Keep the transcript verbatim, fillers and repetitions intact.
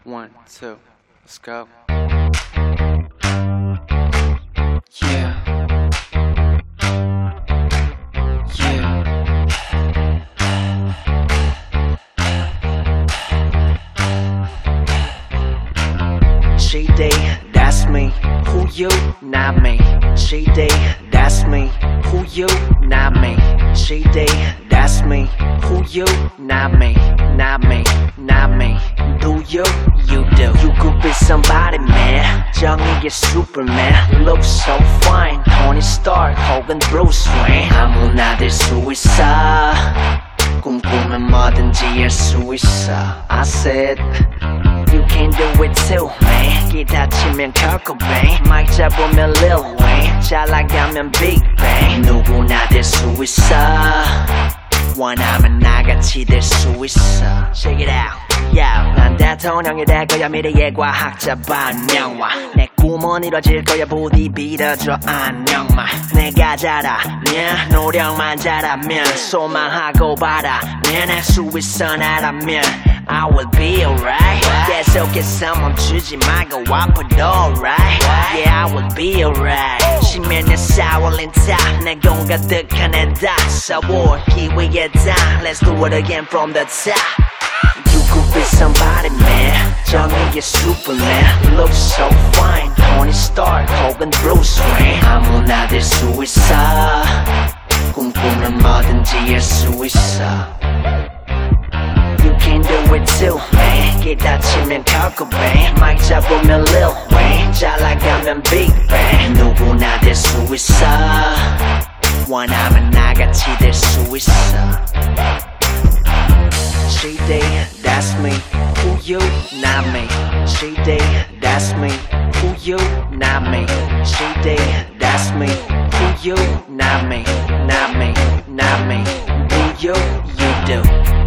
One, two, let's go. Yeah. Yeah. She D, that's me. Who you? Not me. She D, that's me. Who you? Not me. She D, that's me. Who you? Not me. Not me. Not me. Do you? You do. You could be somebody, man. 정의의 Superman. Look so fine. Tony Stark 혹은 Bruce Wayne. 아무나 될 수 있어. 꿈꾸면 뭐든지 할 수 있어. I said you can do it too, man. 기타 치면 Kurt Cobain, 마이크 잡으면 Lil Wayne, 잘 나가면 Big Bang. 누구나 될 수 있어. 원하면 나같이 될 수 있어. Check it out, yeah. 난 대통령이 될 거야. 미래의 과학자 반영화. 내 꿈은 이뤄질 거야. 부디 빌어줘 안녕마. 내가 잘하면 노력만 잘하면 소망하고 바라면 할 수 있어 나라면 I will be alright. 계속해서 멈추지 말고 아파도 alright. Yeah, I will be alright. 시면에 싸울린 탑내 공 가득한 애다. 서울 기회의 다. Let's do it again from the top. You could be somebody, man. 정의의 Superman. Look so fine. Tony Stark 혹은 Bruce Wayne. 아무나 될 수 있어. 꿈꾸면 뭐든지 할 수 있어. You can do it too, man. 기타 치면 Kurt Cobain, 마이크 잡으면 Lil Wayne, 잘 나가면 Big Bang. 누구나 될 수 있어. 원하면 나같이 될 수 있어. She D, that's me. Who you? Not me. She D, that's me. Who you? Not me. She D, that's me. Who you? Not me. Not me. Not me. Do you? You do.